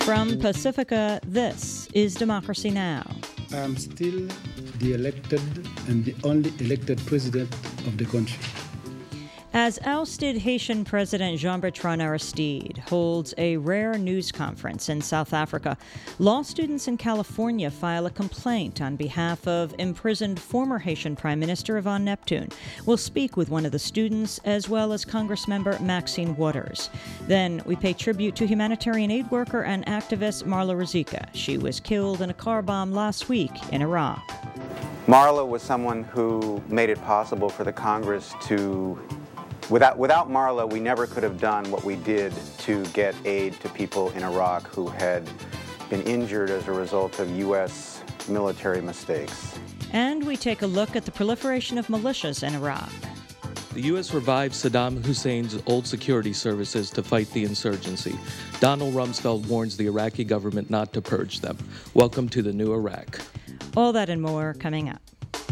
From Pacifica, this is Democracy Now! I'm still the elected and the only elected president of the country. As ousted Haitian President Jean-Bertrand Aristide holds a rare news conference in South Africa, law students in California file a complaint on behalf of imprisoned former Haitian Prime Minister Yvonne Neptune. We'll speak with one of the students as well as Congressmember Maxine Waters. Then we pay tribute to humanitarian aid worker and activist Marla Ruzicka. She was killed in a car bomb last week in Iraq. Marla was someone who made it possible for the Congress to Without Marla, we never could have done what we did to get aid to people in Iraq who had been injured as a result of U.S. military mistakes. And we take a look at the proliferation of militias in Iraq. The U.S. revived Saddam Hussein's old security services to fight the insurgency. Donald Rumsfeld warns the Iraqi government not to purge them. Welcome to the new Iraq. All that and more coming up.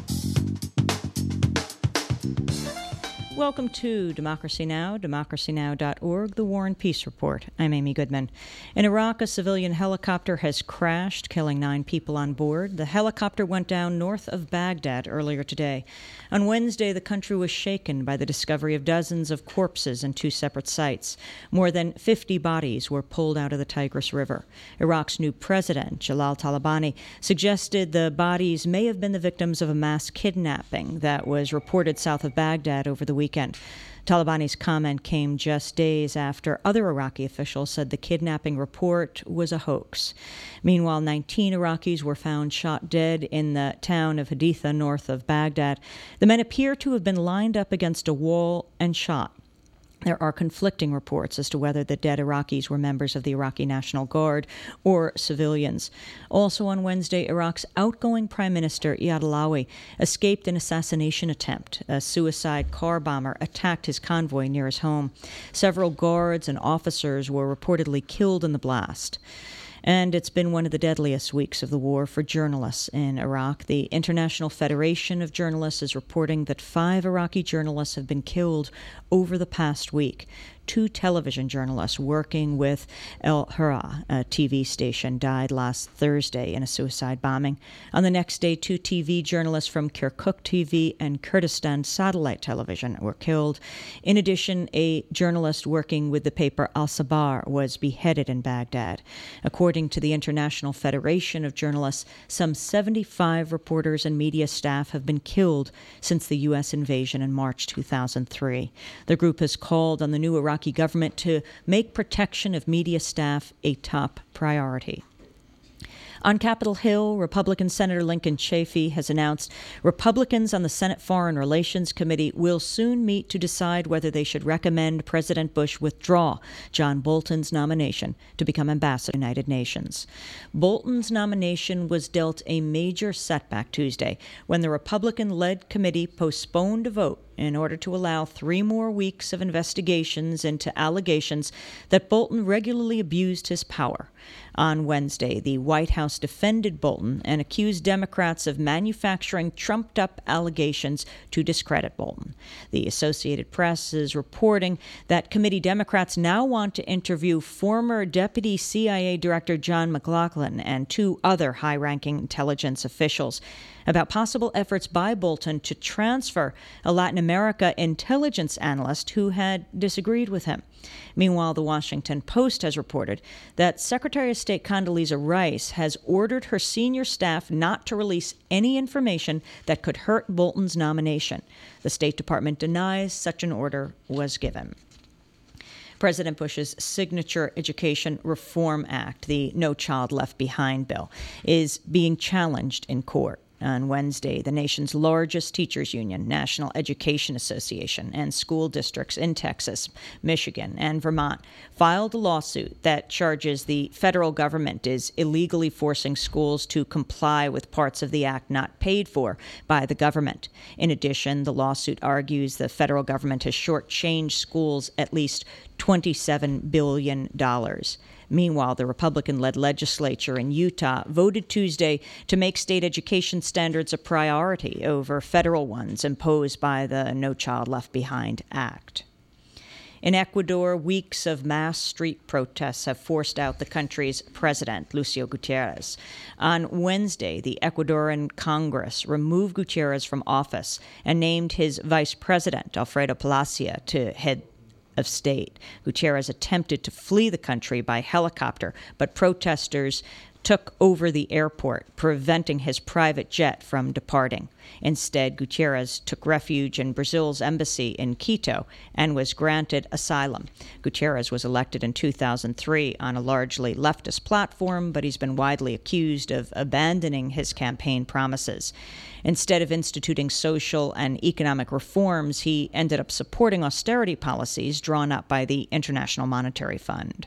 Welcome to Democracy Now!, democracynow.org, the War and Peace Report. I'm Amy Goodman. In Iraq, a civilian helicopter has crashed, killing 9 people on board. The helicopter went down north of Baghdad earlier today. On Wednesday, the country was shaken by the discovery of dozens of corpses in 2 separate sites. More than 50 bodies were pulled out of the Tigris River. Iraq's new president, Jalal Talabani, suggested the bodies may have been the victims of a mass kidnapping that was reported south of Baghdad over the weekend. Talabani's comment came just days after other Iraqi officials said the kidnapping report was a hoax. Meanwhile, 19 Iraqis were found shot dead in the town of Haditha north of Baghdad. The men appear to have been lined up against a wall and shot. There are conflicting reports as to whether the dead Iraqis were members of the Iraqi National Guard or civilians. Also on Wednesday, Iraq's outgoing Prime Minister Iyad Allawi escaped an assassination attempt. A suicide car bomber attacked his convoy near his home. Several guards and officers were reportedly killed in the blast. And it's been one of the deadliest weeks of the war for journalists in Iraq. The International Federation of Journalists is reporting that 5 Iraqi journalists have been killed over the past week. 2 television journalists working with El Hurra, a TV station, died last Thursday in a suicide bombing. On the next day, 2 TV journalists from Kirkuk TV and Kurdistan Satellite Television were killed. In addition, a journalist working with the paper Al-Sabar was beheaded in Baghdad. According to the International Federation of Journalists, some 75 reporters and media staff have been killed since the U.S. invasion in March 2003. The group has called on the new Iraqi government to make protection of media staff a top priority. On Capitol Hill, Republican Senator Lincoln Chafee has announced Republicans on the Senate Foreign Relations Committee will soon meet to decide whether they should recommend President Bush withdraw John Bolton's nomination to become ambassador to the United Nations. Bolton's nomination was dealt a major setback Tuesday when the Republican-led committee postponed a vote in order to allow 3 more weeks of investigations into allegations that Bolton regularly abused his power. On Wednesday, the White House defended Bolton and accused Democrats of manufacturing trumped-up allegations to discredit Bolton. The Associated Press is reporting that committee Democrats now want to interview former Deputy CIA Director John McLaughlin and 2 other high-ranking intelligence officials about possible efforts by Bolton to transfer a Latin America intelligence analyst who had disagreed with him. Meanwhile, the Washington Post has reported that Secretary of State Condoleezza Rice has ordered her senior staff not to release any information that could hurt Bolton's nomination. The State Department denies such an order was given. President Bush's signature Education Reform Act, the No Child Left Behind bill, is being challenged in court. On Wednesday, the nation's largest teachers union, National Education Association, and school districts in Texas, Michigan, and Vermont filed a lawsuit that charges the federal government is illegally forcing schools to comply with parts of the act not paid for by the government. In addition, the lawsuit argues the federal government has shortchanged schools at least $27 billion. Meanwhile, the Republican-led legislature in Utah voted Tuesday to make state education standards a priority over federal ones imposed by the No Child Left Behind Act. In Ecuador, weeks of mass street protests have forced out the country's president, Lucio Gutierrez. On Wednesday, the Ecuadorian Congress removed Gutierrez from office and named his vice president, Alfredo Palacia, to head of state. Gutierrez attempted to flee the country by helicopter, but protesters took over the airport, preventing his private jet from departing. Instead, Gutierrez took refuge in Brazil's embassy in Quito and was granted asylum. Gutierrez was elected in 2003 on a largely leftist platform, but he's been widely accused of abandoning his campaign promises. Instead of instituting social and economic reforms, he ended up supporting austerity policies drawn up by the International Monetary Fund.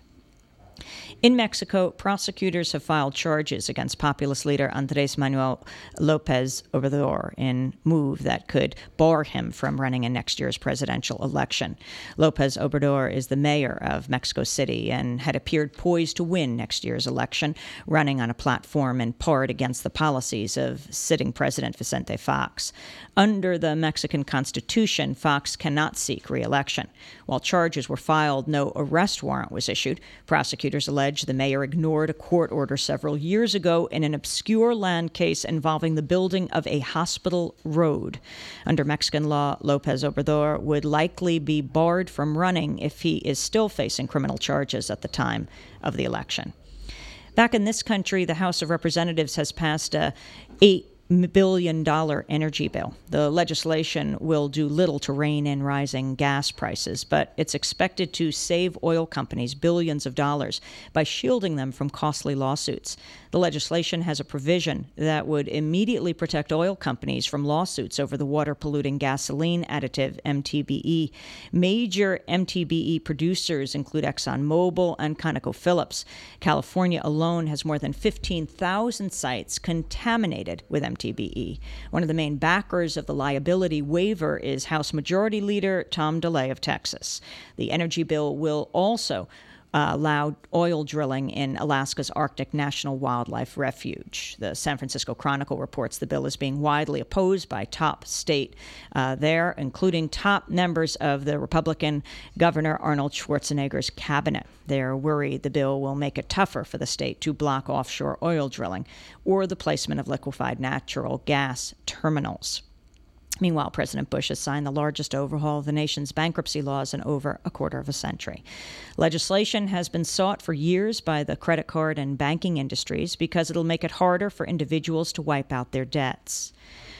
In Mexico, prosecutors have filed charges against populist leader Andrés Manuel López Obrador in a move that could bar him from running in next year's presidential election. López Obrador is the mayor of Mexico City and had appeared poised to win next year's election, running on a platform in part against the policies of sitting President Vicente Fox. Under the Mexican Constitution, Fox cannot seek re-election. While charges were filed, no arrest warrant was issued. Prosecutors allege the mayor ignored a court order several years ago in an obscure land case involving the building of a hospital road. Under Mexican law, López Obrador would likely be barred from running if he is still facing criminal charges at the time of the election. Back in this country, the House of Representatives has passed a $8 billion energy bill. The legislation will do little to rein in rising gas prices, but it's expected to save oil companies billions of dollars by shielding them from costly lawsuits. The legislation has a provision that would immediately protect oil companies from lawsuits over the water-polluting gasoline additive MTBE. Major MTBE producers include ExxonMobil and ConocoPhillips. California alone has more than 15,000 sites contaminated with MTBE. One of the main backers of the liability waiver is House Majority Leader Tom DeLay of Texas. The energy bill will also allow oil drilling in Alaska's Arctic National Wildlife Refuge. The San Francisco Chronicle reports the bill is being widely opposed by top state there, including top members of the Republican Governor Arnold Schwarzenegger's cabinet. They're worried the bill will make it tougher for the state to block offshore oil drilling or the placement of liquefied natural gas terminals. Meanwhile, President Bush has signed the largest overhaul of the nation's bankruptcy laws in over a quarter of a century. Legislation has been sought for years by the credit card and banking industries because it'll make it harder for individuals to wipe out their debts.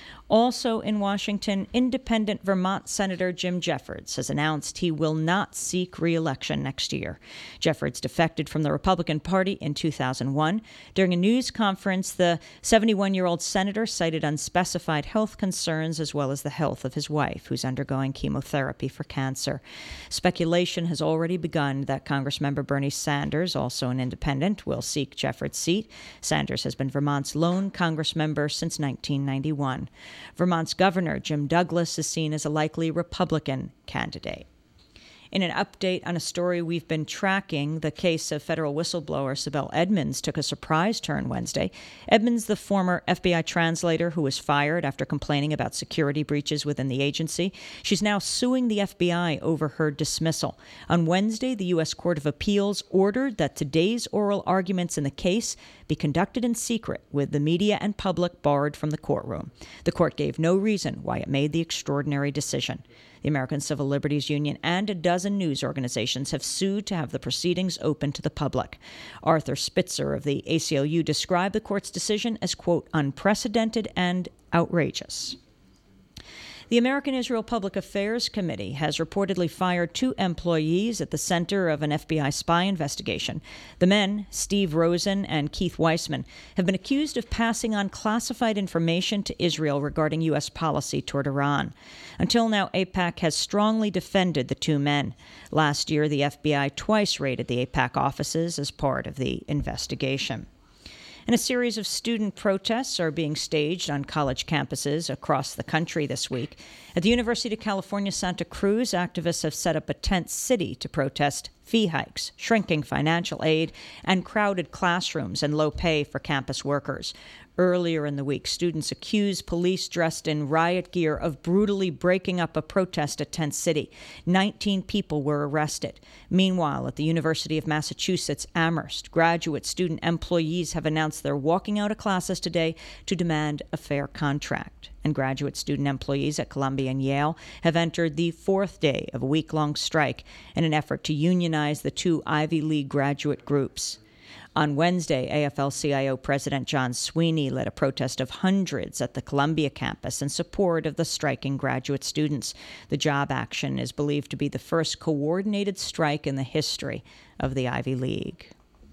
Also in Washington, independent Vermont Senator Jim Jeffords has announced he will not seek re-election next year. Jeffords defected from the Republican Party in 2001. During a news conference, the 71-year-old senator cited unspecified health concerns as well as the health of his wife, who's undergoing chemotherapy for cancer. Speculation has already begun that Congressmember Bernie Sanders, also an independent, will seek Jeffords' seat. Sanders has been Vermont's lone Congressmember since 1991. Vermont's Governor Jim Douglas is seen as a likely Republican candidate. In an update on a story we've been tracking, the case of federal whistleblower Sibel Edmonds took a surprise turn Wednesday. Edmonds, the former FBI translator who was fired after complaining about security breaches within the agency, she's now suing the FBI over her dismissal. On Wednesday, the U.S. Court of Appeals ordered that today's oral arguments in the case be conducted in secret, with the media and public barred from the courtroom. The court gave no reason why it made the extraordinary decision. The American Civil Liberties Union and a dozen news organizations have sued to have the proceedings open to the public. Arthur Spitzer of the ACLU described the court's decision as, quote, unprecedented and outrageous. The American Israel Public Affairs Committee has reportedly fired 2 employees at the center of an FBI spy investigation. The men, Steve Rosen and Keith Weissman, have been accused of passing on classified information to Israel regarding U.S. policy toward Iran. Until now, AIPAC has strongly defended the 2 men. Last year, the FBI twice raided the AIPAC offices as part of the investigation. And a series of student protests are being staged on college campuses across the country this week. At the University of California, Santa Cruz, activists have set up a tent city to protest fee hikes, shrinking financial aid, and crowded classrooms and low pay for campus workers. Earlier in the week, students accused police dressed in riot gear of brutally breaking up a protest at Tent City. 19 people were arrested. Meanwhile, at the University of Massachusetts Amherst, graduate student employees have announced they're walking out of classes today to demand a fair contract. And graduate student employees at Columbia and Yale have entered the fourth day of a week-long strike in an effort to unionize the two Ivy League graduate groups. On Wednesday, AFL-CIO President John Sweeney led a protest of hundreds at the Columbia campus in support of the striking graduate students. The job action is believed to be the first coordinated strike in the history of the Ivy League.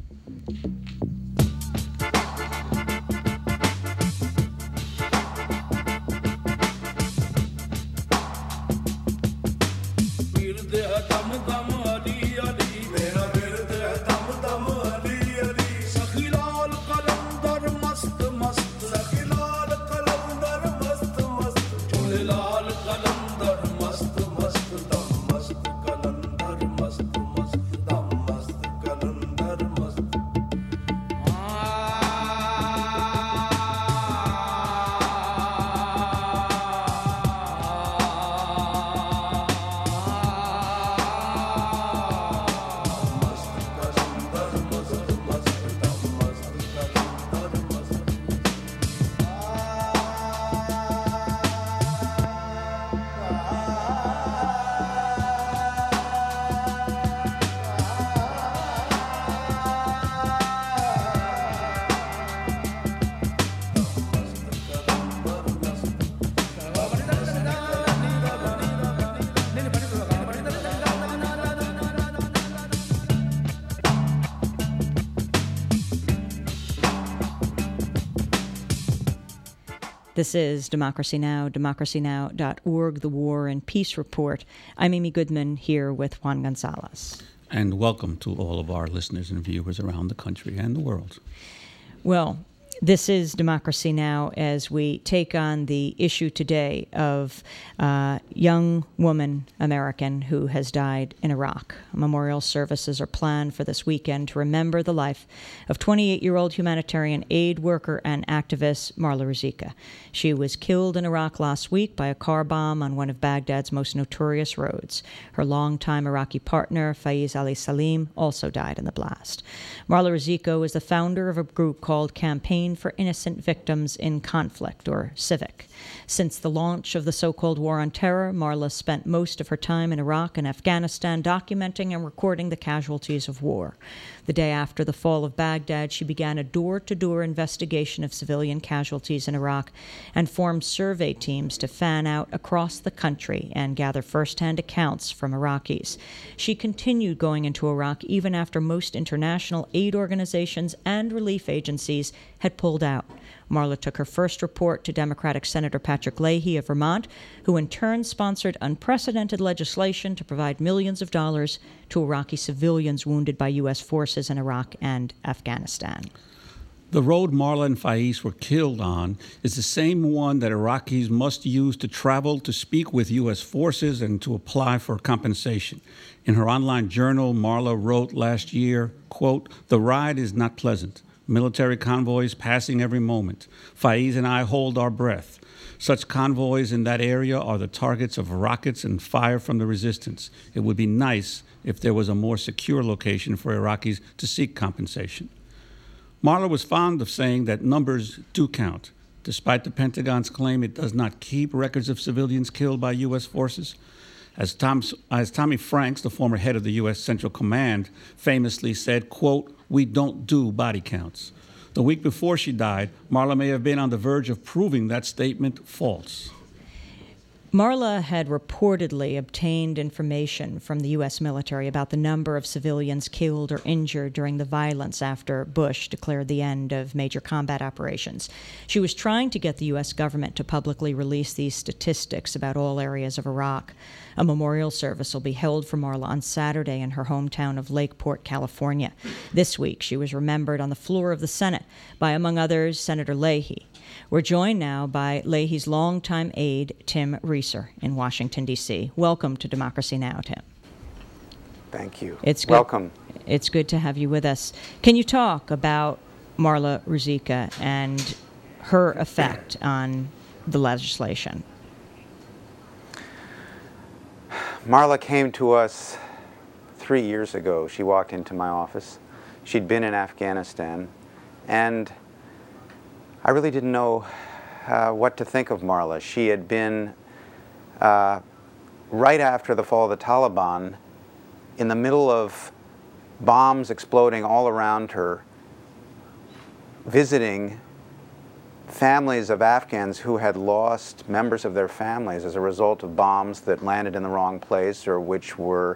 This is Democracy Now!, democracynow.org, The War and Peace Report. I'm Amy Goodman here with Juan Gonzalez. And welcome to all of our listeners and viewers around the country and the world. Well, this is Democracy Now! As we take on the issue today of a young woman, American, who has died in Iraq. Memorial services are planned for this weekend to remember the life of 28-year-old humanitarian aid worker and activist Marla Rizika. She was killed in Iraq last week by a car bomb on one of Baghdad's most notorious roads. Her longtime Iraqi partner, Faiz Ali Salim, also died in the blast. Marla Rizika is the founder of a group called Campaign for Innocent Victims in Conflict, or CIVIC. Since the launch of the so-called War on Terror, Marla spent most of her time in Iraq and Afghanistan documenting and recording the casualties of war. The day after the fall of Baghdad, she began a door-to-door investigation of civilian casualties in Iraq and formed survey teams to fan out across the country and gather first-hand accounts from Iraqis. She continued going into Iraq even after most international aid organizations and relief agencies had pulled out. Marla took her first report to Democratic Senator Patrick Leahy of Vermont, who in turn sponsored unprecedented legislation to provide millions of dollars to Iraqi civilians wounded by U.S. forces in Iraq and Afghanistan. The road Marla and Faiz were killed on is the same one that Iraqis must use to travel to speak with U.S. forces and to apply for compensation. In her online journal, Marla wrote last year, quote, "The ride is not pleasant. Military convoys passing every moment. Faiz and I hold our breath. Such convoys in that area are the targets of rockets and fire from the resistance. It would be nice if there was a more secure location for Iraqis to seek compensation." Marla was fond of saying that numbers do count. Despite the Pentagon's claim it does not keep records of civilians killed by U.S. forces. As Tommy Franks, the former head of the U.S. Central Command, famously said, quote, "We don't do body counts." The week before she died, Marla may have been on the verge of proving that statement false. Marla had reportedly obtained information from the U.S. military about the number of civilians killed or injured during the violence after Bush declared the end of major combat operations. She was trying to get the U.S. government to publicly release these statistics about all areas of Iraq. A memorial service will be held for Marla on Saturday in her hometown of Lakeport, California. This week, she was remembered on the floor of the Senate by, among others, Senator Leahy. We're joined now by Leahy's longtime aide, Tim Reeser, in Washington, D.C. Welcome to Democracy Now!, Tim. Thank you. It's good. Welcome. It's good to have you with us. Can you talk about Marla Ruzicka and her effect on the legislation? Marla came to us 3 years ago. She walked into my office. She'd been in Afghanistan, and I really didn't know what to think of Marla. She had been, right after the fall of the Taliban, in the middle of bombs exploding all around her, visiting families of Afghans who had lost members of their families as a result of bombs that landed in the wrong place or which were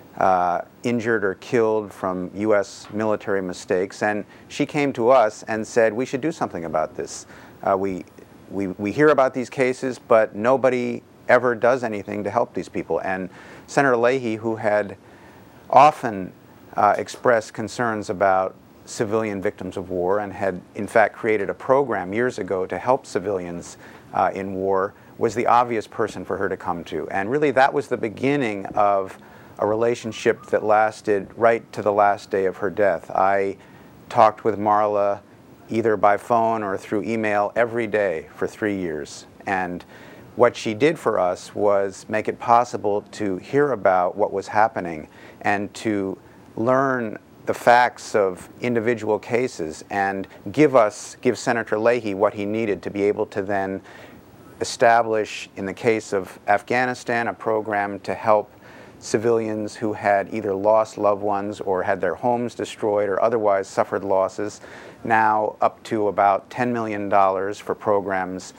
injured or killed from U.S. military mistakes. And she came to us and said, we should do something about this. We hear about these cases, but nobody ever does anything to help these people. And Senator Leahy, who had often expressed concerns about civilian victims of war and had in fact created a program years ago to help civilians in war, was the obvious person for her to come to. And really that was the beginning of a relationship that lasted right to the last day of her death. I talked with Marla either by phone or through email every day for 3 years. And what she did for us was make it possible to hear about what was happening and to learn the facts of individual cases and give Senator Leahy what he needed to be able to then establish, in the case of Afghanistan, a program to help civilians who had either lost loved ones or had their homes destroyed or otherwise suffered losses, now up to about $10 million for programs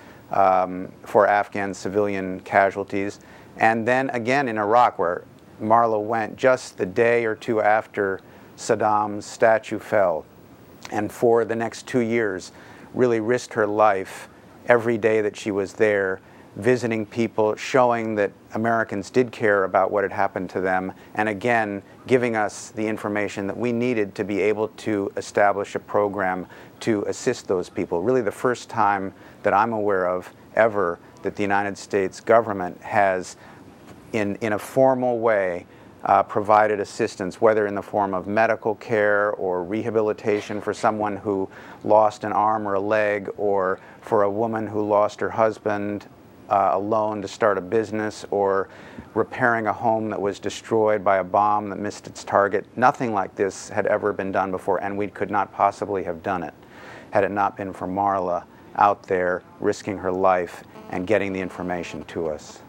for Afghan civilian casualties. And then again in Iraq, where Marla went just the day or two after Saddam's statue fell, and for the next 2 years really risked her life every day that she was there, visiting people, showing that Americans did care about what had happened to them, and again giving us the information that we needed to be able to establish a program to assist those people. Really the first time that I'm aware of ever that the United States government has in a formal way provided assistance, whether in the form of medical care or rehabilitation for someone who lost an arm or a leg, or for a woman who lost her husband, a loan to start a business, or repairing a home that was destroyed by a bomb that missed its target. Nothing like this had ever been done before, and we could not possibly have done it had it not been for Marla out there risking her life and getting the information to us.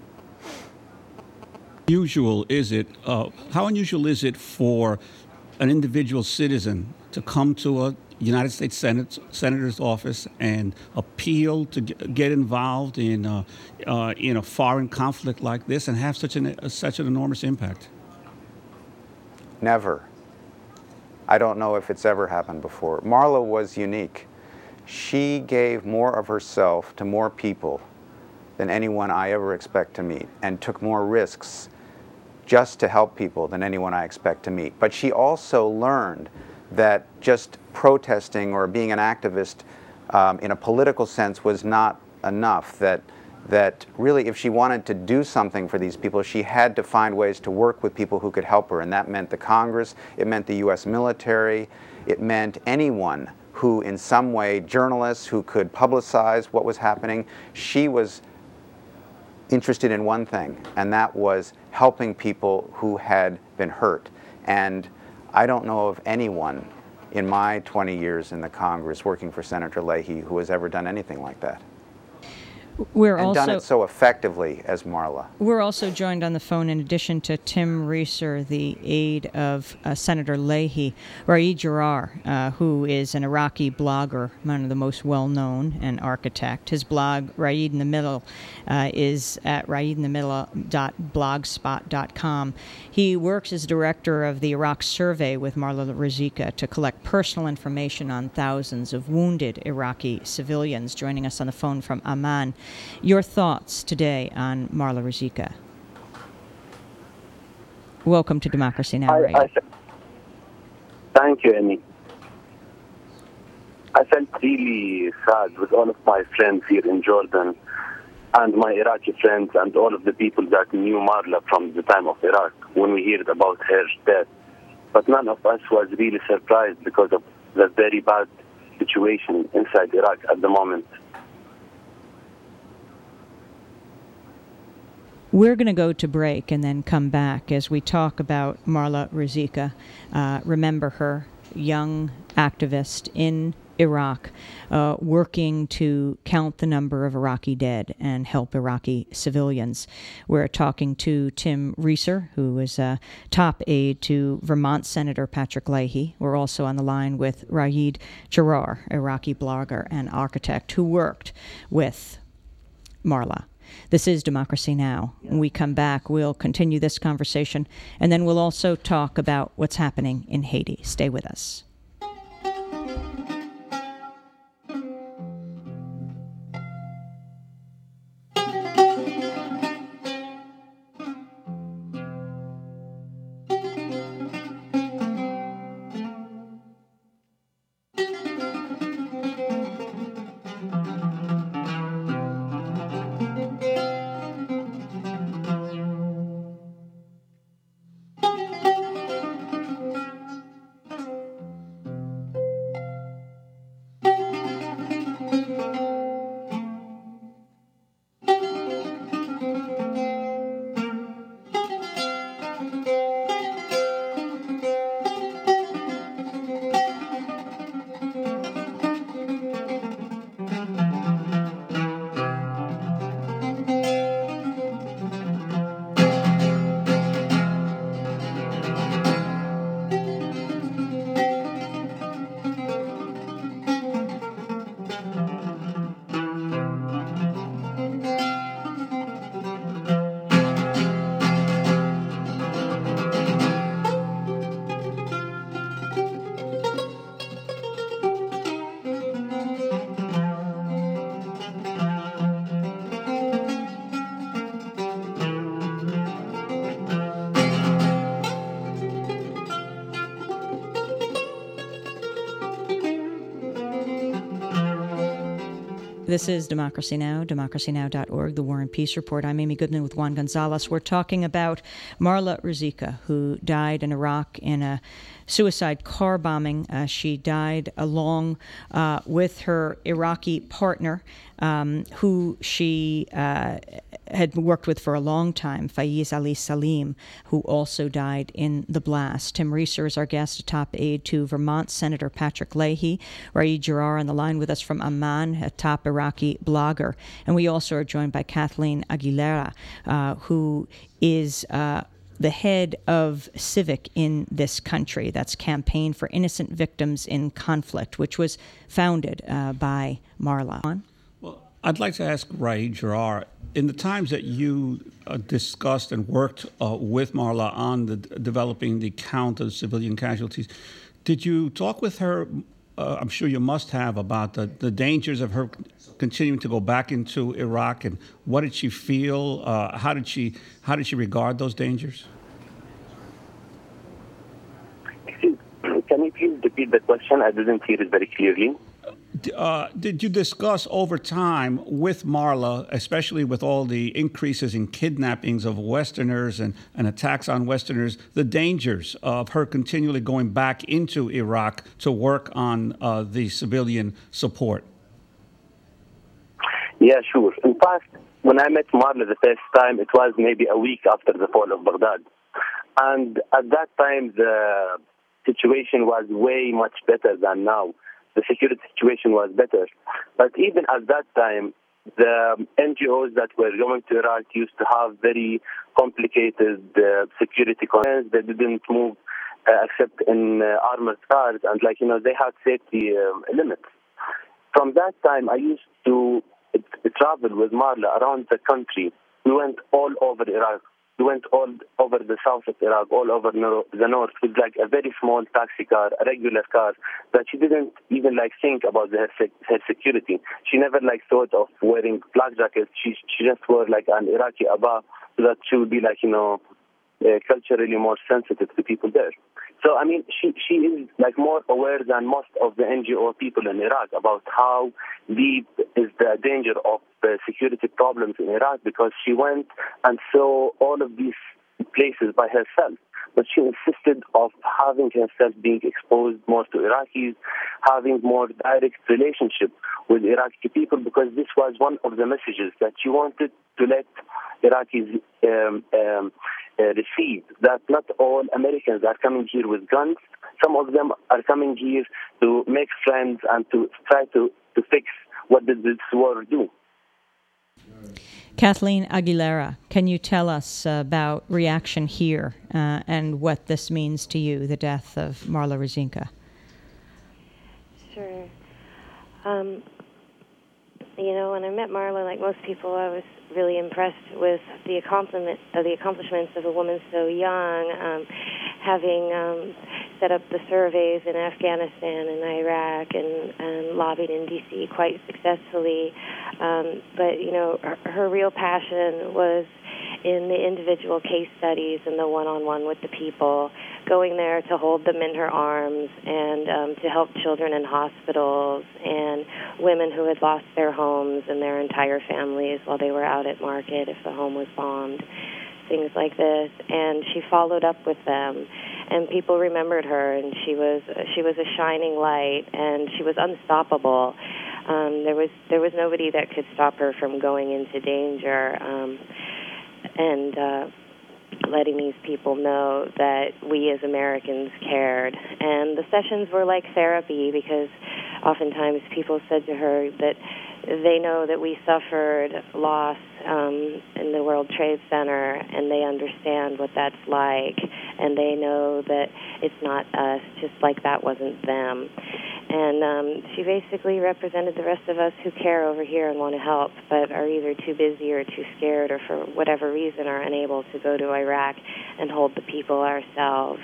How unusual is it for an individual citizen to come to a United States Senator's office and appeal to get involved in a foreign conflict like this and have such an enormous impact? Never. I don't know if it's ever happened before. Marla was unique. She gave more of herself to more people than anyone I ever expect to meet, and took more risks just to help people than anyone I expect to meet. But she also learned that just protesting or being an activist in a political sense was not enough, that really if she wanted to do something for these people, she had to find ways to work with people who could help her, and that meant the Congress, it meant the U.S. military, it meant anyone who in some way, journalists who could publicize what was happening. She was interested in one thing, and that was helping people who had been hurt. And I don't know of anyone in my 20 years in the Congress working for Senator Leahy who has ever done anything like that. We're and done also it so effectively as Marla. We're also joined on the phone, in addition to Tim Reeser, the aide of Senator Leahy, Raed Jarrar, who is an Iraqi blogger, one of the most well-known, and architect. His blog, Raed in the Middle, is at raedinthemiddle.blogspot.com. He works as director of the Iraq Survey with Marla Rizika to collect personal information on thousands of wounded Iraqi civilians. Joining us on the phone from Amman. Your thoughts today on Marla Rizika? Welcome to Democracy Now! Radio. Thank you, Amy. I felt really sad with all of my friends here in Jordan and my Iraqi friends and all of the people that knew Marla from the time of Iraq when we heard about her death. But none of us was really surprised because of the very bad situation inside Iraq at the moment. We're going to go to break and then come back as we talk about Marla Rizika. Remember her, young activist in Iraq, working to count the number of Iraqi dead and help Iraqi civilians. We're talking to Tim Reeser, who is a top aide to Vermont Senator Patrick Leahy. We're also on the line with Raed Jarrar, Iraqi blogger and architect who worked with Marla. This is Democracy Now! When we come back, we'll continue this conversation, and then we'll also talk about what's happening in Haiti. Stay with us. This is Democracy Now!, democracynow.org, the War and Peace Report. I'm Amy Goodman with Juan Gonzalez. We're talking about Marla Rizika, who died in Iraq in a suicide car bombing. She died along with her Iraqi partner, who she had worked with for a long time, Faiz Ali Salim, who also died in the blast. Tim Reeser is our guest, a top aide to Vermont Senator Patrick Leahy. Raed Jarrar on the line with us from Amman, a top Iraqi blogger. And we also are joined by Kathleen Aguilera, who is the head of Civic in this country. That's Campaign for Innocent Victims in Conflict, which was founded by Marla. Well, I'd like to ask Raed Jarrar, in the times that you discussed and worked with Marla on developing the count of civilian casualties, did you talk with her, I'm sure you must have, about the dangers of her continuing to go back into Iraq, and what did she feel? How did she regard those dangers? Can you please repeat the question? I didn't hear it very clearly. Did you discuss over time with Marla, especially with all the increases in kidnappings of Westerners and attacks on Westerners, the dangers of her continually going back into Iraq to work on the civilian support? Yeah, sure. In fact, when I met Marla the first time, it was maybe a week after the fall of Baghdad. And at that time, the situation was way much better than now. The security situation was better. But even at that time, the NGOs that were going to Iraq used to have very complicated security concerns. They didn't move except in armored cars, and they had safety limits. From that time, I used to travel with Marla around the country. We went all over Iraq. We went all over the south of Iraq, all over the north, with a very small taxi car, a regular car, that she didn't even think about her security. She never thought of wearing flak jackets. She just wore an Iraqi abba, so that she would be culturally more sensitive to people there. So she is more aware than most of the NGO people in Iraq about how deep is the danger of security problems in Iraq, because she went and saw all of these places by herself. But she insisted of having herself being exposed more to Iraqis, having more direct relationship with Iraqi people, because this was one of the messages that she wanted to let Iraqis receive, that not all Americans are coming here with guns. Some of them are coming here to make friends and to try to fix what did this war do. Kathleen Aguilera, can you tell us about reaction here and what this means to you, the death of Marla Rusinka? Sure. When I met Marla, like most people, I was really impressed with the accomplishments of a woman so young, having set up the surveys in Afghanistan and Iraq and lobbied in D.C. quite successfully. But her real passion was in the individual case studies and the one-on-one with the people, going there to hold them in her arms and to help children in hospitals and women who had lost their homes and their entire families while they were out at market if the home was bombed, things like this. And she followed up with them, and people remembered her, and she was a shining light, and she was unstoppable. There was nobody that could stop her from going into danger. And letting these people know that we as Americans cared. And the sessions were like therapy, because oftentimes people said to her that they know that we suffered loss in the World Trade Center, and they understand what that's like, and they know that it's not us, just like that wasn't them. And she basically represented the rest of us who care over here and want to help, but are either too busy or too scared, or for whatever reason are unable to go to Iraq and hold the people ourselves.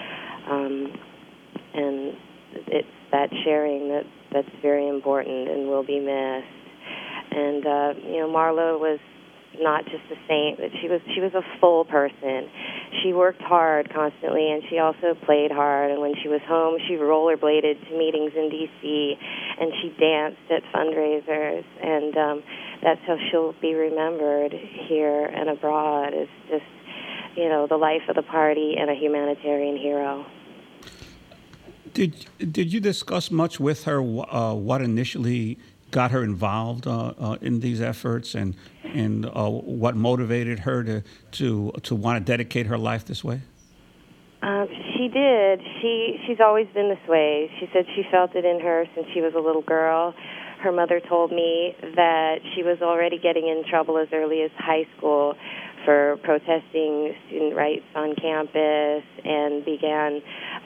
And it's that sharing that's very important and will be missed. And Marla was not just a saint, but she was a full person. She worked hard constantly, and she also played hard. And when she was home, she rollerbladed to meetings in D.C., and she danced at fundraisers. And that's how she'll be remembered here and abroad, as just, the life of the party and a humanitarian hero. Did you discuss much with her what initially got her involved in these efforts, and what motivated her to want to dedicate her life this way? She did. She's always been this way. She said she felt it in her since she was a little girl. Her mother told me that she was already getting in trouble as early as high school for protesting student rights on campus, and began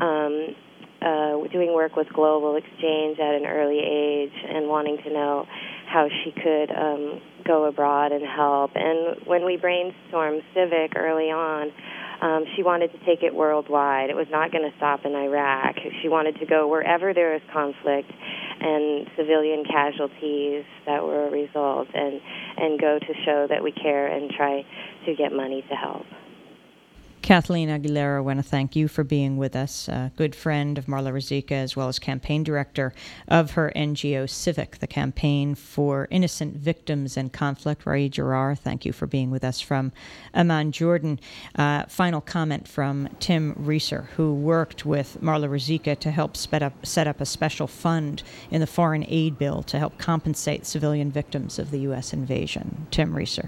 doing work with Global Exchange at an early age, and wanting to know how she could go abroad and help. And when we brainstormed Civic early on, she wanted to take it worldwide. It was not going to stop in Iraq. She wanted to go wherever there is conflict and civilian casualties that were a result, and go to show that we care and try to get money to help. Kathleen Aguilera, I want to thank you for being with us, a good friend of Marla Rusinka, as well as campaign director of her NGO Civic, the Campaign for Innocent Victims in Conflict. Raed Jarrar, thank you for being with us from Amman, Jordan. Final comment from Tim Reeser, who worked with Marla Rusinka to help set up a special fund in the foreign aid bill to help compensate civilian victims of the U.S. invasion. Tim Reeser.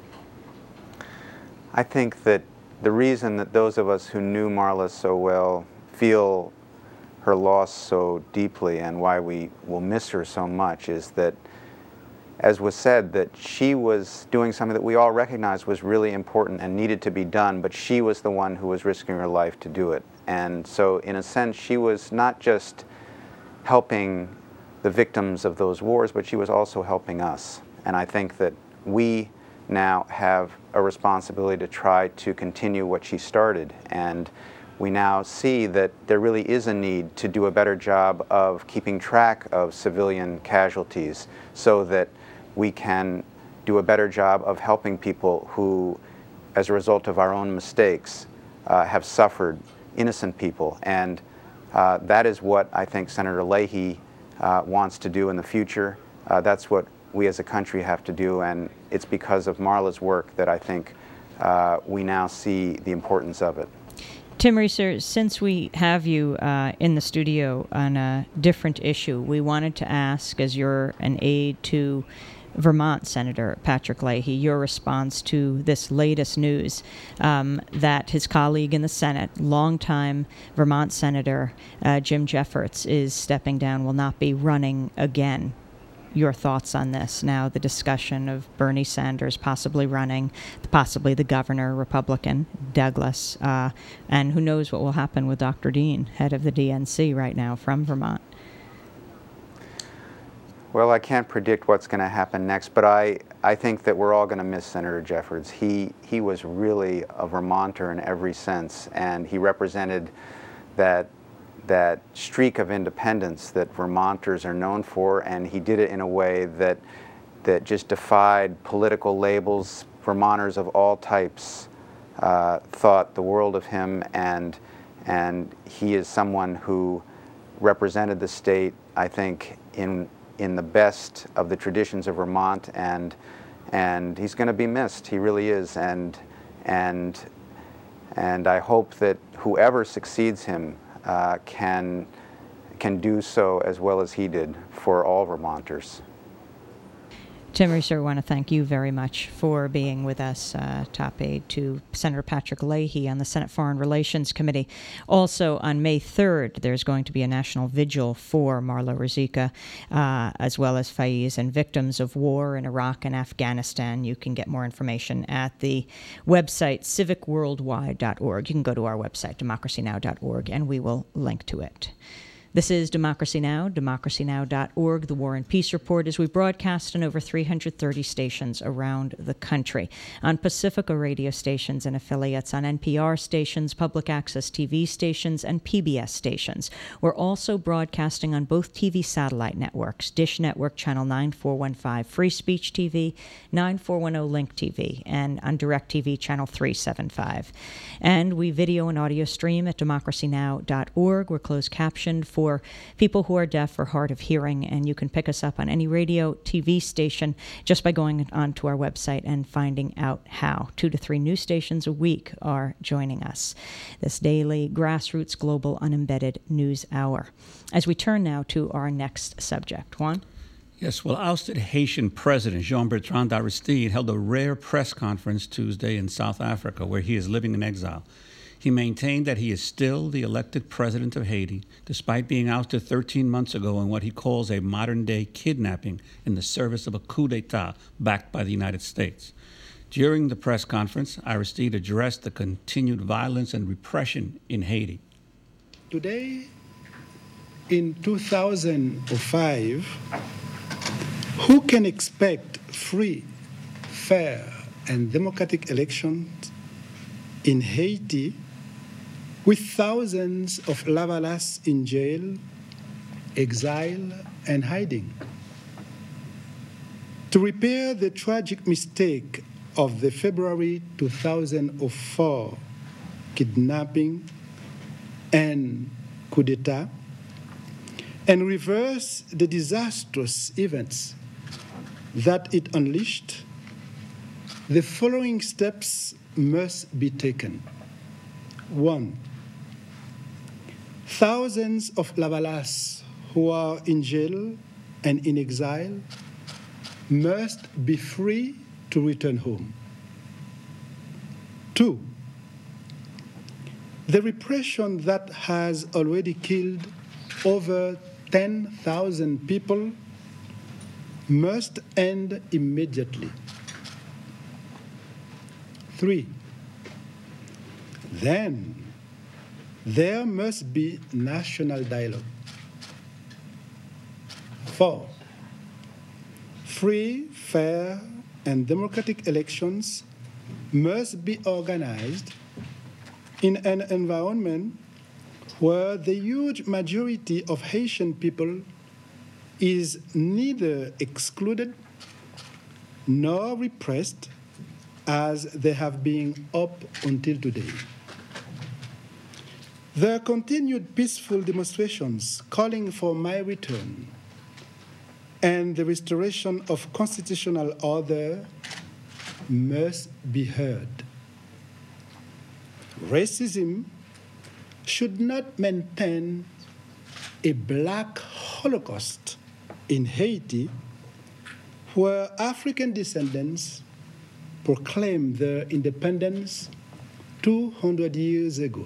I think that the reason that those of us who knew Marla so well feel her loss so deeply, and why we will miss her so much, is that as was said, that she was doing something that we all recognized was really important and needed to be done, but she was the one who was risking her life to do it. And so, in a sense, she was not just helping the victims of those wars, but she was also helping us. And I think that we now have a responsibility to try to continue what she started. And we now see that there really is a need to do a better job of keeping track of civilian casualties so that we can do a better job of helping people who, as a result of our own mistakes, have suffered, innocent people. And that is what I think Senator Leahy wants to do in the future. That's what we as a country have to do, and it's because of Marla's work that I think we now see the importance of it. Tim Reeser, since we have you in the studio on a different issue, we wanted to ask, as you're an aide to Vermont Senator Patrick Leahy, your response to this latest news that his colleague in the Senate, longtime Vermont Senator Jim Jeffords, is stepping down, will not be running again. Your thoughts on this now, the discussion of Bernie Sanders possibly running, possibly the governor, Republican, Douglas, and who knows what will happen with Dr. Dean, head of the DNC right now from Vermont. Well, I can't predict what's going to happen next, but I think that we're all going to miss Senator Jeffords. He was really a Vermonter in every sense, and he represented that streak of independence that Vermonters are known for, and he did it in a way that just defied political labels. Vermonters of all types thought the world of him, and he is someone who represented the state, I think, in the best of the traditions of Vermont, and he's going to be missed. He really is, and I hope that whoever succeeds him can do so as well as he did for all Vermonters. Tim Reeser, I want to thank you very much for being with us, top aide to Senator Patrick Leahy on the Senate Foreign Relations Committee. Also, on May 3rd, there's going to be a national vigil for Marla Ruzicka, as well as Faiz and victims of war in Iraq and Afghanistan. You can get more information at the website civicworldwide.org. You can go to our website, democracynow.org, and we will link to it. This is Democracy Now!, democracynow.org, The War and Peace Report, as we broadcast on over 330 stations around the country, on Pacifica radio stations and affiliates, on NPR stations, public access TV stations, and PBS stations. We're also broadcasting on both TV satellite networks, Dish Network Channel 9415, Free Speech TV, 9410 Link TV, and on DirecTV Channel 375. And we video and audio stream at democracynow.org. We're closed captioned for people who are deaf or hard of hearing, and you can pick us up on any radio, TV station just by going onto our website and finding out how. 2 to 3 news stations a week are joining us. This daily grassroots global unembedded news hour. As we turn now to our next subject. Juan? Yes, well, ousted Haitian President Jean-Bertrand Aristide held a rare press conference Tuesday in South Africa, where he is living in exile. He maintained that he is still the elected president of Haiti, despite being ousted 13 months ago in what he calls a modern-day kidnapping in the service of a coup d'etat backed by the United States. During the press conference, Aristide addressed the continued violence and repression in Haiti. Today, in 2005, who can expect free, fair, and democratic elections in Haiti with thousands of Lavalas in jail, exile, and hiding? To repair the tragic mistake of the February 2004 kidnapping and coup d'etat, and reverse the disastrous events that it unleashed, the following steps must be taken. 1. Thousands of Lavalas who are in jail and in exile must be free to return home. 2. The repression that has already killed over 10,000 people must end immediately. 3. Then there must be national dialogue. 4. Free, fair, and democratic elections must be organized in an environment where the huge majority of Haitian people is neither excluded nor repressed as they have been up until today. Their continued peaceful demonstrations calling for my return and the restoration of constitutional order must be heard. Racism should not maintain a black Holocaust in Haiti, where African descendants proclaimed their independence 200 years ago.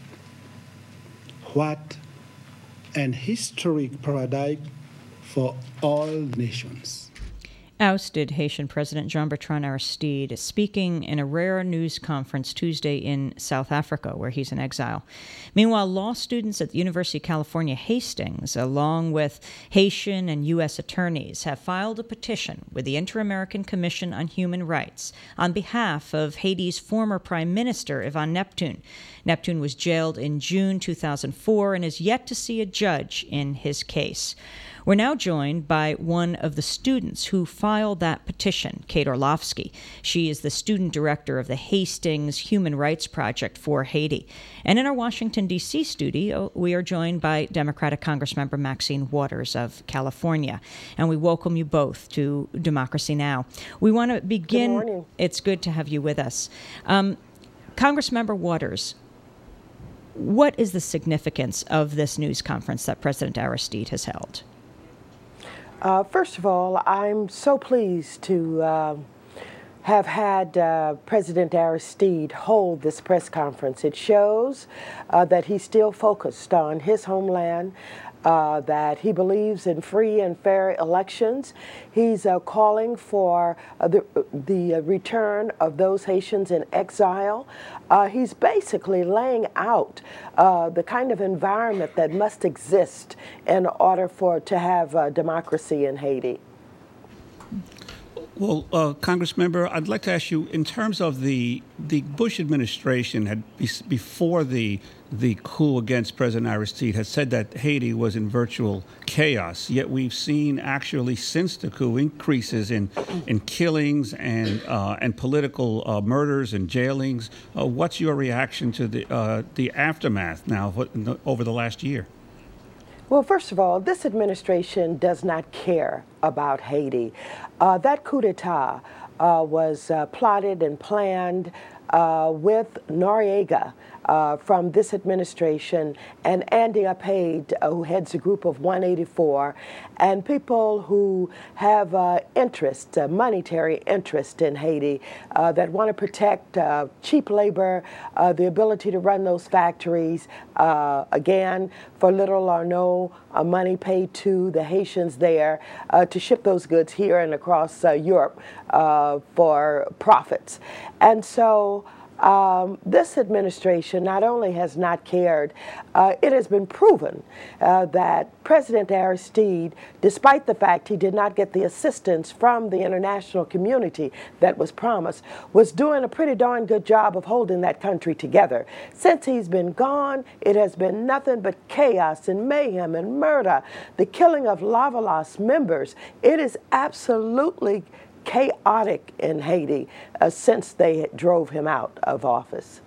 What an historic paradigm for all nations. Ousted Haitian President Jean-Bertrand Aristide speaking in a rare news conference Tuesday in South Africa, where he's in exile. Meanwhile, law students at the University of California, Hastings, along with Haitian and U.S. attorneys, have filed a petition with the Inter-American Commission on Human Rights on behalf of Haiti's former Prime Minister, Yvonne Neptune. Neptune was jailed in June 2004 and is yet to see a judge in his case. We're now joined by one of the students who filed that petition, Kate Orlovsky. She is the student director of the Hastings Human Rights Project for Haiti. And in our Washington, D.C. studio, we are joined by Democratic Congressmember Maxine Waters of California. And we welcome you both to Democracy Now! We want to begin. Good morning. It's good to have you with us. Congressmember Waters, what is the significance of this news conference that President Aristide has held? First of all, I'm so pleased to have had President Aristide hold this press conference. It shows that he's still focused on his homeland, that he believes in free and fair elections. He's calling for the return of those Haitians in exile. He's basically laying out the kind of environment that must exist in order to have democracy in Haiti. Well, Congressmember, I'd like to ask you, in terms of the Bush administration had before the coup against President Aristide had said that Haiti was in virtual chaos. Yet we've seen actually since the coup increases in killings and political murders and jailings. What's your reaction to the aftermath now over the last year? Well, first of all, this administration does not care about Haiti. That coup d'etat was plotted and planned with Noriega from this administration and Andy Apaid, who heads a group of 184, and people who have interest, monetary interest in Haiti, that want to protect cheap labor, the ability to run those factories, again, for little or no money paid to the Haitians there to ship those goods here and across Europe for profits. And so this administration not only has not cared, it has been proven that President Aristide, despite the fact he did not get the assistance from the international community that was promised, was doing a pretty darn good job of holding that country together. Since he's been gone, it has been nothing but chaos and mayhem and murder, the killing of Lavalas members. It is absolutely chaotic in Haiti since they drove him out of office.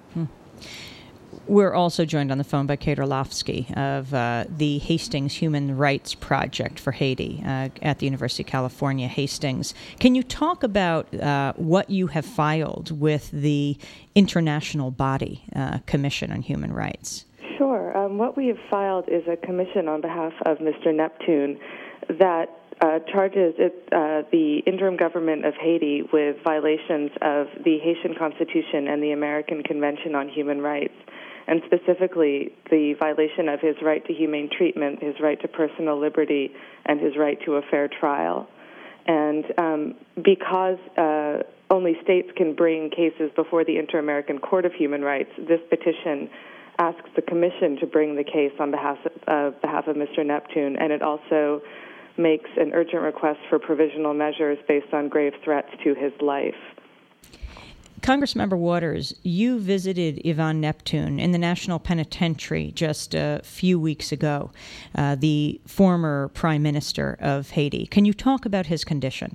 We're also joined on the phone by Kate Orlovsky of the Hastings Human Rights Project for Haiti at the University of California, Hastings. Can you talk about what you have filed with the international body, Commission on Human Rights? Sure. What we have filed is a commission on behalf of Mr. Neptune that charges the interim government of Haiti with violations of the Haitian Constitution and the American Convention on Human Rights, and specifically the violation of his right to humane treatment, his right to personal liberty, and his right to a fair trial. And because only states can bring cases before the Inter-American Court of Human Rights, this petition asks the Commission to bring the case on behalf of Mr. Neptune, and it also makes an urgent request for provisional measures based on grave threats to his life. Congressmember Waters, you visited Ivan Neptune in the National Penitentiary just a few weeks ago, the former Prime Minister of Haiti. Can you talk about his condition?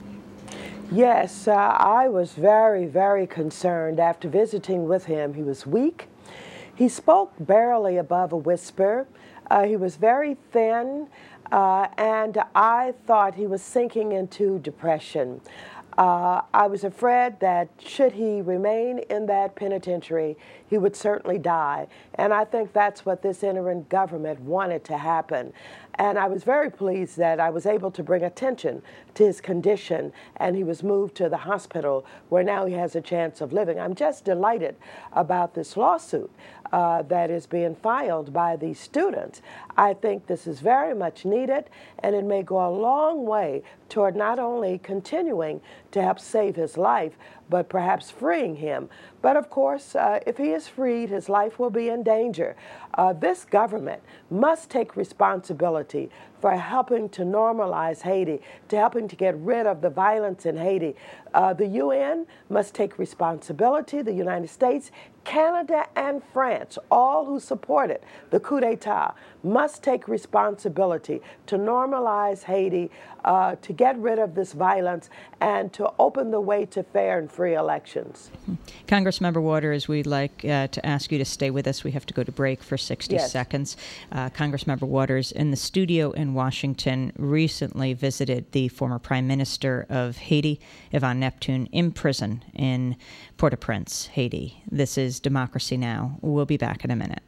Yes, I was very, very concerned after visiting with him. He was weak. He spoke barely above a whisper. He was very thin, and I thought he was sinking into depression. I was afraid that should he remain in that penitentiary, he would certainly die. And I think that's what this interim government wanted to happen. And I was very pleased that I was able to bring attention to his condition, and he was moved to the hospital where now he has a chance of living. I'm just delighted about this lawsuit that is being filed by these students. I think this is very much needed, and it may go a long way toward not only continuing to help save his life, but perhaps freeing him. But of course, if he is freed, his life will be in danger. This government must take responsibility for helping to normalize Haiti, to helping to get rid of the violence in Haiti. The UN must take responsibility, the United States, Canada, and France, all who supported the coup d'etat, must take responsibility to normalize Haiti, to get rid of this violence, and to open the way to fair and free elections. Congressmember Waters, we'd like to ask you to stay with us. We have to go to break for 60 seconds. Congressmember Waters, in the studio in Washington, recently visited the former Prime Minister of Haiti, Ivan Neptune, in prison in Port-au-Prince, Haiti. This is Democracy Now! We'll be back in a minute.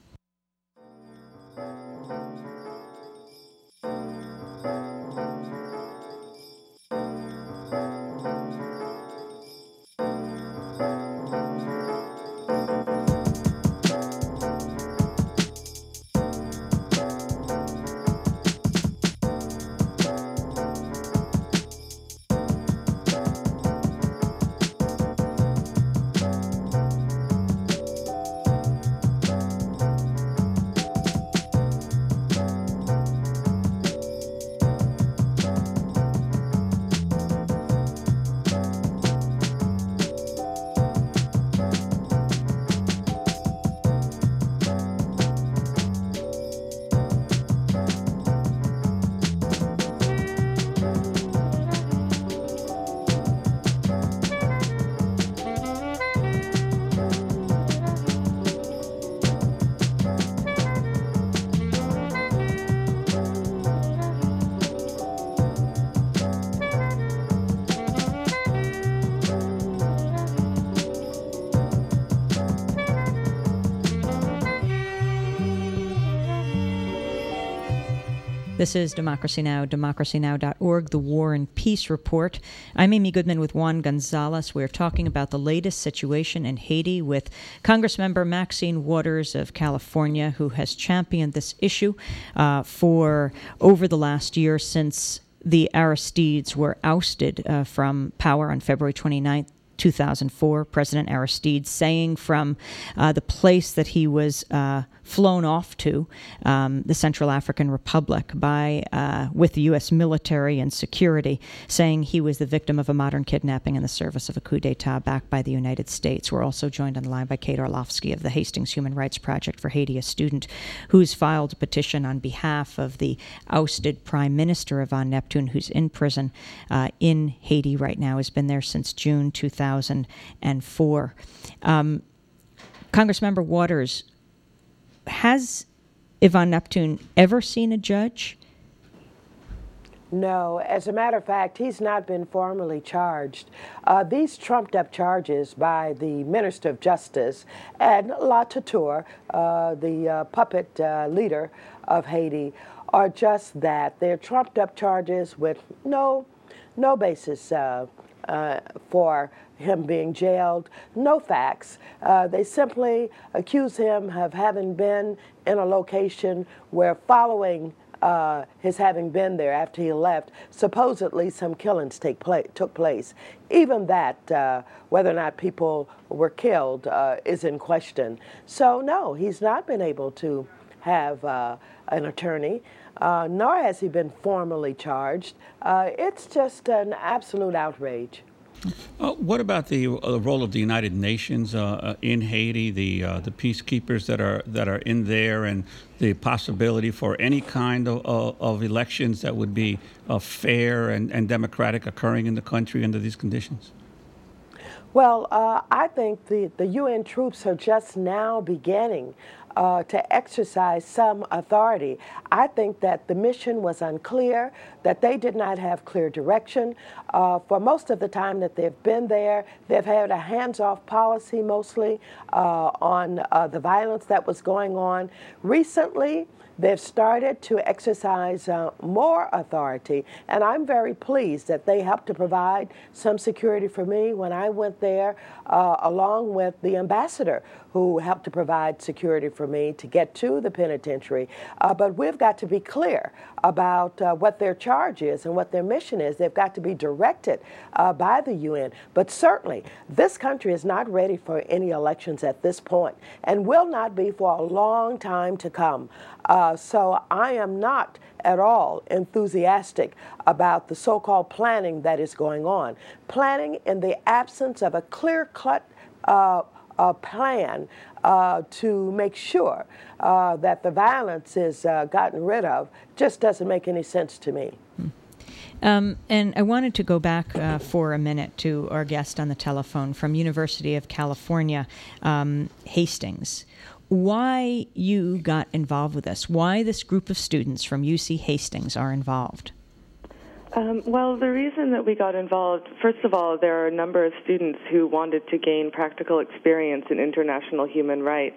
This is Democracy Now!, democracynow.org, the War and Peace Report. I'm Amy Goodman with Juan Gonzalez. We're talking about the latest situation in Haiti with Congressmember Maxine Waters of California, who has championed this issue for over the last year since the Aristides were ousted from power on February 29th. 2004, President Aristide saying from the place that he was flown off to, the Central African Republic, with the U.S. military and security, saying he was the victim of a modern kidnapping in the service of a coup d'etat backed by the United States. We're also joined on the line by Kate Orlovsky of the Hastings Human Rights Project for Haiti, a student who's filed a petition on behalf of the ousted Prime Minister Ivan Neptune, who's in prison in Haiti right now, has been there since June 2004. Congressmember Waters, has Ivan Neptune ever seen a judge? No. As a matter of fact, he's not been formally charged. These trumped-up charges by the Minister of Justice and La Touture, the puppet leader of Haiti, are just that. They're trumped-up charges with no basis for him being jailed, no facts. They simply accuse him of having been in a location where, following his having been there after he left, supposedly some killings took place. Even that, whether or not people were killed, is in question. So no, he's not been able to have an attorney, nor has he been formally charged. It's just an absolute outrage. What about the role of the United Nations in Haiti, the peacekeepers that are in there, and the possibility for any kind of elections that would be fair and democratic occurring in the country under these conditions? Well, I think the UN troops are just now beginning to exercise some authority. I think that the mission was unclear, that they did not have clear direction. For most of the time that they've been there, they've had a hands-off policy mostly on the violence that was going on. Recently, they've started to exercise more authority, and I'm very pleased that they helped to provide some security for me when I went there, along with the ambassador who helped to provide security for me to get to the penitentiary. But we've got to be clear about what their charge is and what their mission is. They've got to be directed by the UN. But certainly, this country is not ready for any elections at this point and will not be for a long time to come. So I am not at all enthusiastic about the so-called planning that is going on. Planning in the absence of a clear-cut plan to make sure that the violence is gotten rid of just doesn't make any sense to me. And I wanted to go back for a minute to our guest on the telephone from University of California, Hastings. Why you got involved with this? Why this group of students from UC Hastings are involved? Well, the reason that we got involved, first of all, there are a number of students who wanted to gain practical experience in international human rights.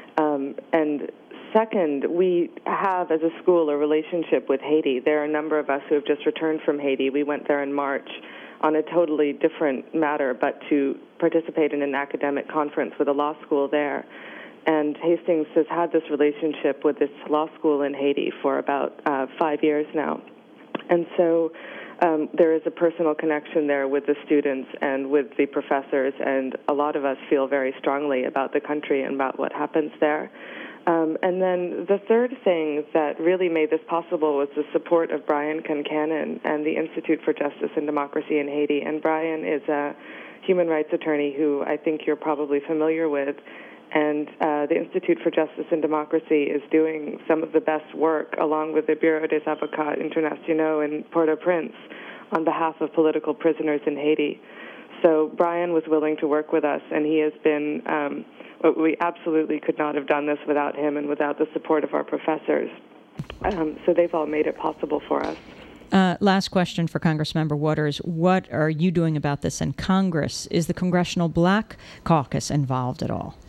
And second, we have, as a school, a relationship with Haiti. There are a number of us who have just returned from Haiti. We went there in March on a totally different matter, but to participate in an academic conference with a law school there. And Hastings has had this relationship with this law school in Haiti for about 5 years now. And so there is a personal connection there with the students and with the professors, and a lot of us feel very strongly about the country and about what happens there. And then the third thing that really made this possible was the support of Brian Concannon and the Institute for Justice and Democracy in Haiti. And Brian is a human rights attorney who I think you're probably familiar with. And the Institute for Justice and Democracy is doing some of the best work, along with the Bureau des Avocats Internationaux in Port-au-Prince, on behalf of political prisoners in Haiti. So Brian was willing to work with us, and he has been, we absolutely could not have done this without him and without the support of our professors. So they've all made it possible for us. Last question for Congressmember Waters. What are you doing about this in Congress? Is the Congressional Black Caucus involved at all?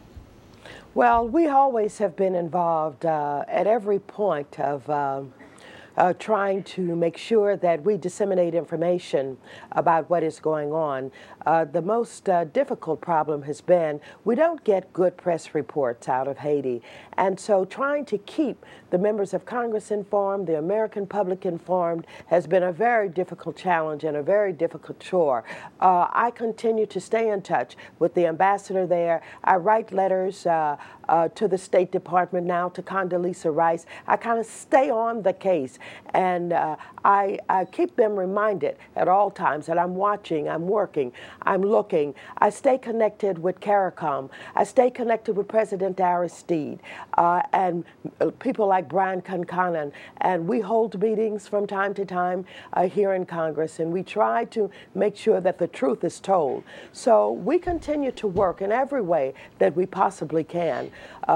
Well, we always have been involved at every point of trying to make sure that we disseminate information about what is going on. The most difficult problem has been we don't get good press reports out of Haiti. And so trying to keep the members of Congress informed, the American public informed, has been a very difficult challenge and a very difficult chore. I continue to stay in touch with the ambassador there. I write letters to the State Department now, to Condoleezza Rice. I kind of stay on the case, and I keep them reminded at all times that I'm watching, I'm working, I'm looking. I stay connected with CARICOM. I stay connected with President Aristide and people like Brian Concannon. And we hold meetings from time to time here in Congress, and we try to make sure that the truth is told. So we continue to work in every way that we possibly can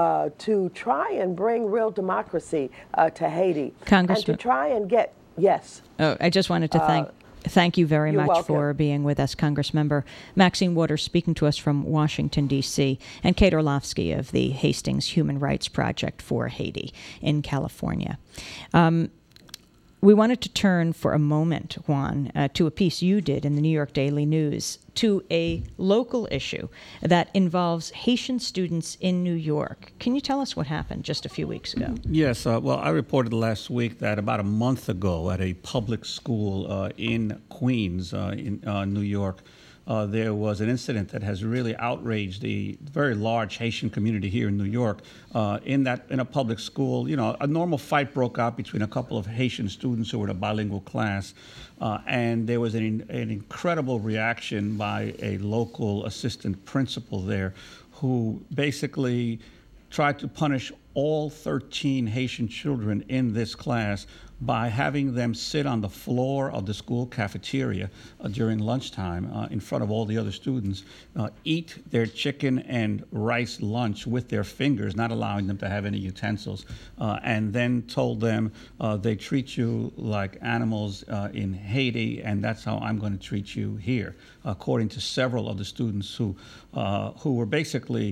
to try and bring real democracy to Haiti. And to try and get, yes. Oh, I just wanted to thank you very much welcome. For being with us, Congressmember Maxine Waters, speaking to us from Washington, D.C., and Kate Orlovsky of the Hastings Human Rights Project for Haiti in California. We wanted to turn for a moment, Juan, to a piece you did in the New York Daily News, to a local issue that involves Haitian students in New York. Can you tell us what happened just a few weeks ago? Yes. Well, I reported last week that about a month ago at a public school in Queens, in New York, there was an incident that has really outraged the very large Haitian community here in New York. In a public school, a normal fight broke out between a couple of Haitian students who were in a bilingual class, and there was an incredible reaction by a local assistant principal there, who basically tried to punish all 13 Haitian children in this class by having them sit on the floor of the school cafeteria during lunchtime in front of all the other students, eat their chicken and rice lunch with their fingers, not allowing them to have any utensils, and then told them they treat you like animals in Haiti, and that's how I'm going to treat you here, according to several of the students who were basically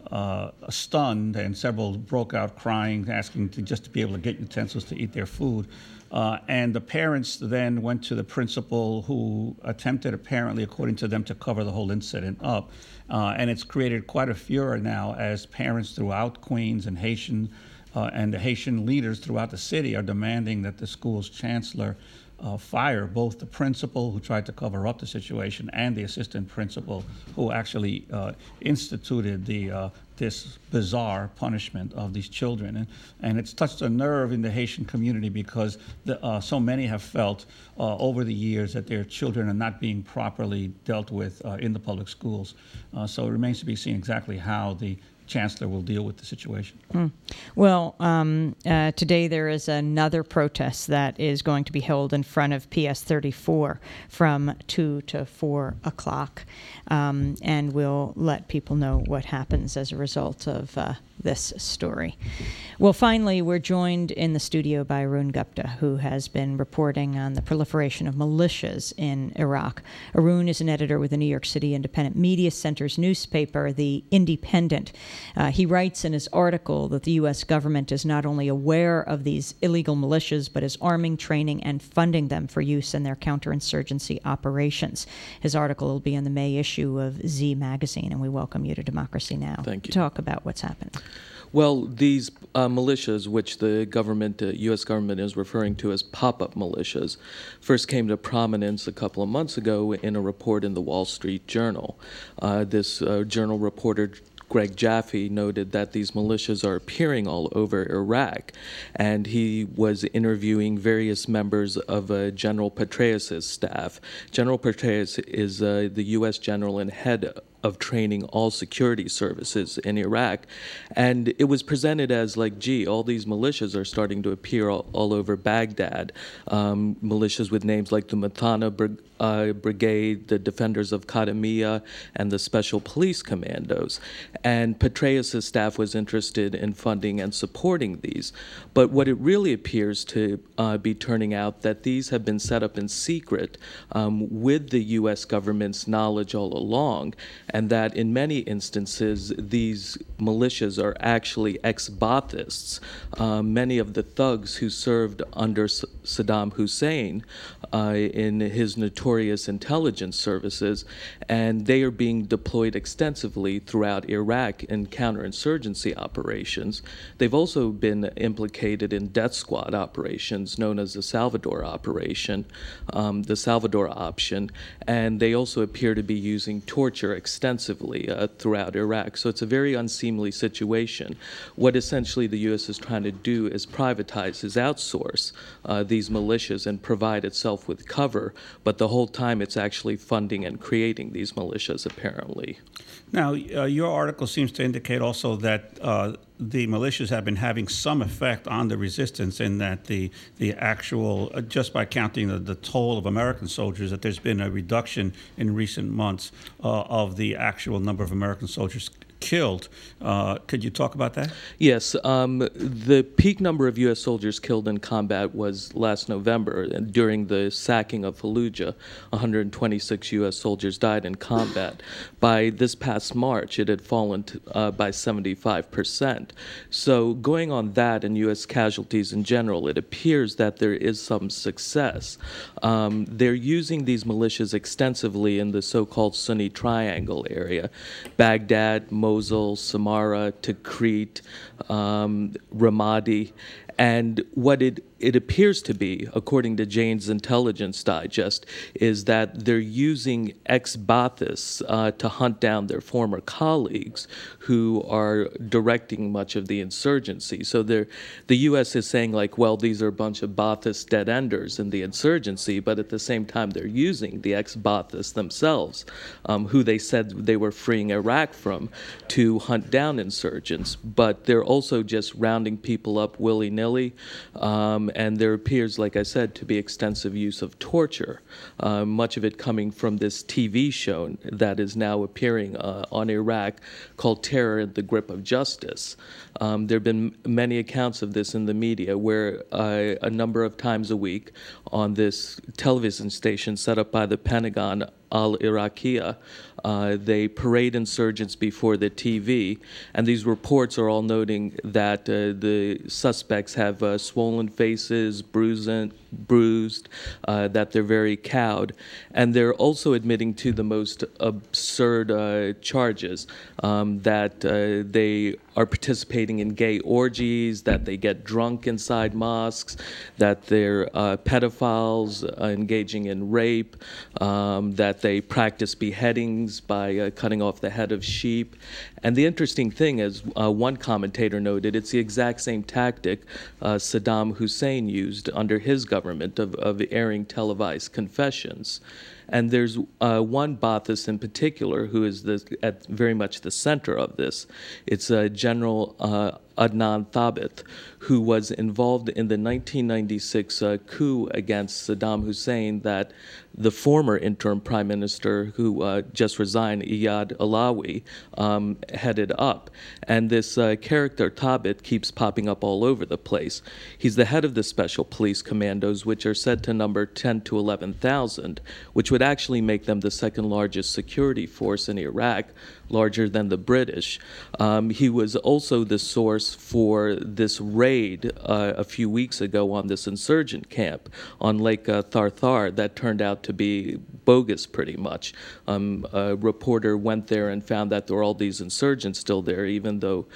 stunned, and several broke out crying, asking just to be able to get utensils to eat their food. And the parents then went to the principal, who attempted, apparently, according to them, to cover the whole incident up. And it's created quite a furor now, as parents throughout Queens and the Haitian leaders throughout the city are demanding that the school's chancellor fire both the principal, who tried to cover up the situation, and the assistant principal, who actually instituted this bizarre punishment of these children. And it's touched a nerve in the Haitian community, because so many have felt over the years that their children are not being properly dealt with in the public schools. So it remains to be seen exactly how the chancellor will deal with the situation. Well, today there is another protest that is going to be held in front of PS 34 from 2 to 4 o'clock, and we'll let people know what happens as a result of this story. Well, finally, we're joined in the studio by Arun Gupta, who has been reporting on the proliferation of militias in Iraq. Arun is an editor with the New York City Independent Media Center's newspaper, The Independent. He writes in his article that the U.S. government is not only aware of these illegal militias, but is arming, training, and funding them for use in their counterinsurgency operations. His article will be in the May issue of Z Magazine, and we welcome you to Democracy Now! Thank you. To talk about what's happening. Well, these militias, which the government, U.S. government is referring to as pop-up militias, first came to prominence a couple of months ago in a report in the Wall Street Journal. This journal reporter, Greg Jaffe, noted that these militias are appearing all over Iraq, and he was interviewing various members of General Petraeus' staff. General Petraeus is the U.S. general and head of training all security services in Iraq. And it was presented as like, gee, all these militias are starting to appear all over Baghdad. Militias with names like the Mathana Brigade, the Defenders of Qadamiyya, and the Special Police Commandos. And Petraeus' staff was interested in funding and supporting these. But what it really appears to be turning out that these have been set up in secret with the U.S. government's knowledge all along, and that in many instances, these militias are actually ex-Baathists. Many of the thugs who served under Saddam Hussein in his notorious intelligence services, and they are being deployed extensively throughout Iraq in counterinsurgency operations. They've also been implicated in death squad operations known as the Salvador Operation, the Salvador Option, and they also appear to be using torture extensively throughout Iraq. So it's a very unseemly situation. What essentially the U.S. is trying to do is privatize, is outsource these militias and provide itself with cover, but the whole time it's actually funding and creating these militias, apparently. Now, your article seems to indicate also that the militias have been having some effect on the resistance, in that the actual, just by counting the toll of American soldiers, that there's been a reduction in recent months of the actual number of American soldiers killed. Could you talk about that? Yes. The peak number of U.S. soldiers killed in combat was last November. During the sacking of Fallujah, 126 U.S. soldiers died in combat. By this past March, it had fallen by 75%. So going on that and U.S. casualties in general, it appears that there is some success. They're using these militias extensively in the so-called Sunni Triangle area: Baghdad, Mosul, Samarra, Tikrit, Ramadi. And what it appears to be, according to Jane's Intelligence Digest, is that they're using ex-Baathists to hunt down their former colleagues who are directing much of the insurgency. So the U.S. is saying, like, well, these are a bunch of Baathist dead-enders in the insurgency, but at the same time they're using the ex-Baathists themselves, who they said they were freeing Iraq from, to hunt down insurgents. But they're also just rounding people up willy-nilly. And there appears, like I said, to be extensive use of torture, much of it coming from this TV show that is now appearing on Iraq called Terror in the Grip of Justice. There have been many accounts of this in the media where a number of times a week on this television station set up by the Pentagon, Al-Iraqiyya, they parade insurgents before the TV, and these reports are all noting that the suspects have swollen faces, bruised, that they're very cowed, and they're also admitting to the most absurd charges, that they are participating in gay orgies, that they get drunk inside mosques, that they're pedophiles engaging in rape, that they practice beheadings by cutting off the head of sheep. And the interesting thing is, one commentator noted, it's the exact same tactic Saddam Hussein used under his government of airing televised confessions. And there's one Baathist in particular who is at very much the center of this. It's General Adnan Thabit, who was involved in the 1996 coup against Saddam Hussein that the former interim prime minister who just resigned, Iyad Allawi, headed up. And this character, Thabit, keeps popping up all over the place. He's the head of the Special Police Commandos, which are said to number 10 to 11,000, which would actually make them the second largest security force in Iraq, larger than the British. He was also the source for this raid a few weeks ago on this insurgent camp on Lake Tharthar that turned out to be bogus pretty much. A reporter went there and found that there were all these insurgents still there, even though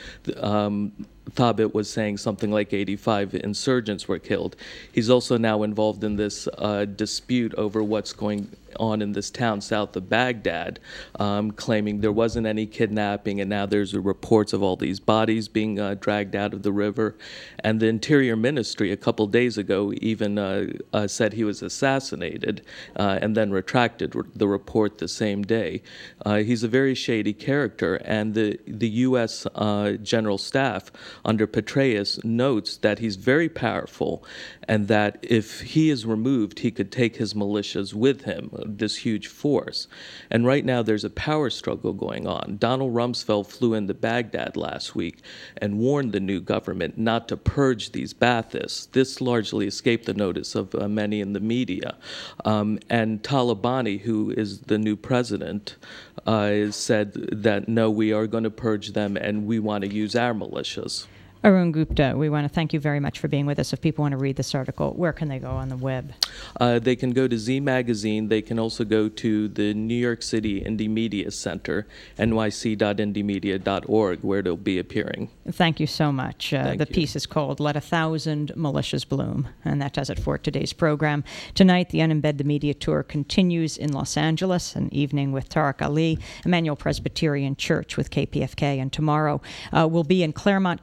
Thabit was saying something like 85 insurgents were killed. He's also now involved in this dispute over what's going on in this town south of Baghdad, claiming there wasn't any kidnapping, and now there's reports of all these bodies being dragged out of the river. And the Interior Ministry a couple days ago even said he was assassinated and then retracted the report the same day. He's a very shady character, and the U.S. General Staff under Petraeus notes that he's very powerful and that if he is removed, he could take his militias with him, this huge force. And right now there's a power struggle going on. Donald Rumsfeld flew into Baghdad last week and warned the new government not to purge these Baathists. This largely escaped the notice of many in the media. And Talabani, who is the new president, said that, no, we are going to purge them and we want to use our militias. Arun Gupta, we want to thank you very much for being with us. If people want to read this article, where can they go on the web? They can go to Z Magazine. They can also go to the New York City Indie Media Center, nyc.indiemedia.org, where it'll be appearing. Thank you so much. The piece is called Let 1,000 Militias Bloom, and that does it for today's program. Tonight, the Unembed the Media Tour continues in Los Angeles, an evening with Tariq Ali, Emmanuel Presbyterian Church with KPFK, and tomorrow we'll be in Claremont, California,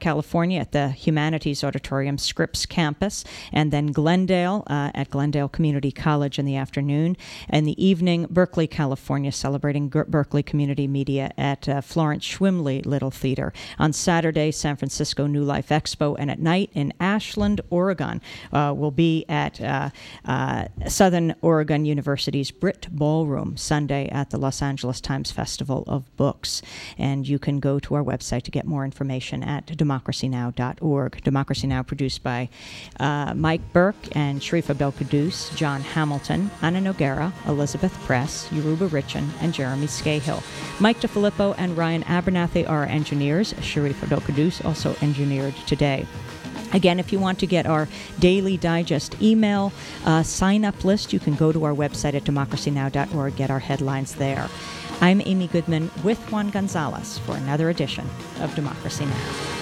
California at the Humanities Auditorium Scripps campus, and then Glendale at Glendale Community College in the afternoon. In the evening, Berkeley, California, celebrating Berkeley Community Media at Florence Schwimley Little Theater. On Saturday, San Francisco New Life Expo, and at night in Ashland, Oregon, will be at Southern Oregon University's Britt Ballroom. Sunday at the Los Angeles Times Festival of Books. And you can go to our website to get more information at democracynow.org. Democracy Now! Produced by Mike Burke and Sharif Abdel-Quddus, John Hamilton, Anna Noguera, Elizabeth Press, Yoruba Richin, and Jeremy Scahill. Mike DeFilippo and Ryan Abernathy are our engineers. Sharif Abdel-Quddus also engineered today. Again, if you want to get our daily digest email sign-up list, you can go to our website at democracynow.org, get our headlines there. I'm Amy Goodman with Juan Gonzalez for another edition of Democracy Now!